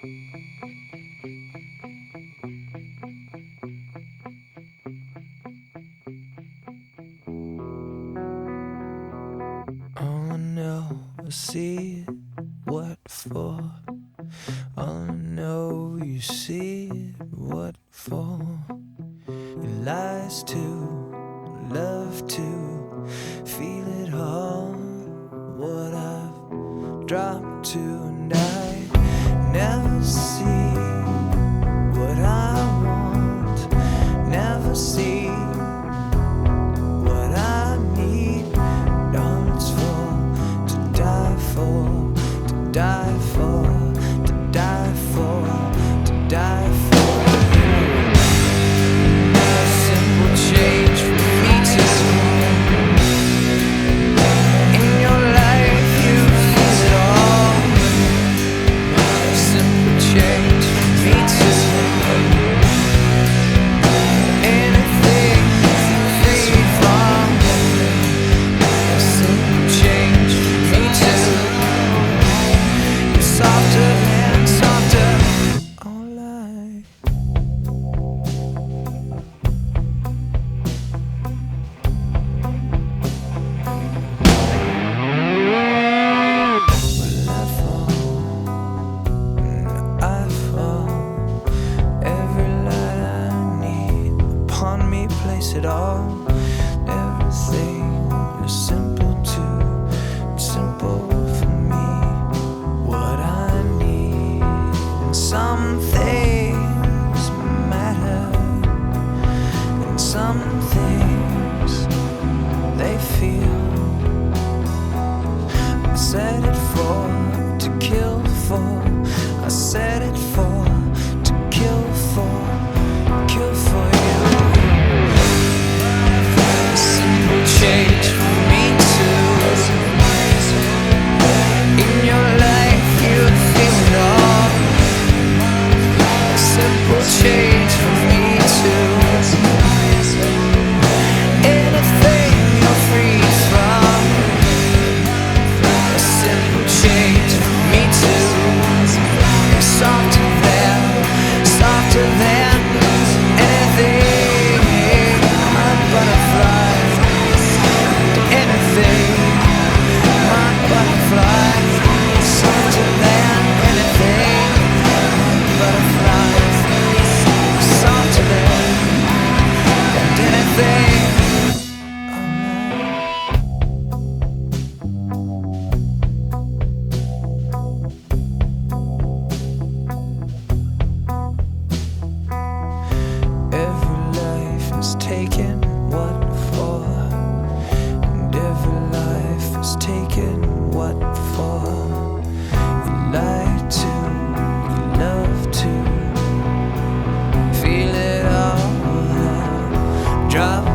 All I know, I see it, what for? All I know, you see it, what for? You lies to, love to, feel it all. What I've dropped to, and I never see what I want, never see what I need. All it's for, to die for, to die for, to die for, to die for. A simple change for me to. In your life you feel it all. A simple change for me to. Anything free from. A simple change for me to. You're softer and softer. All I. Will I fall? I fall. Every light I need upon me, place it all. Everything is simple too, simple for me. What I need, and some things matter, and some things they feel. I said it for, to kill for. I said it for, to kill for, kill for you. A simple change for me too. In your life you feel it all. A simple change for me too. Anything you're free from. A simple change for me too. You're softer than anything. My butterfly. Anything. My butterfly. Softer than anything. Butterfly. Softer than anything. Every life is taken, what for? And every life is taken, what for? You lie to, you love to, feel it all. Drop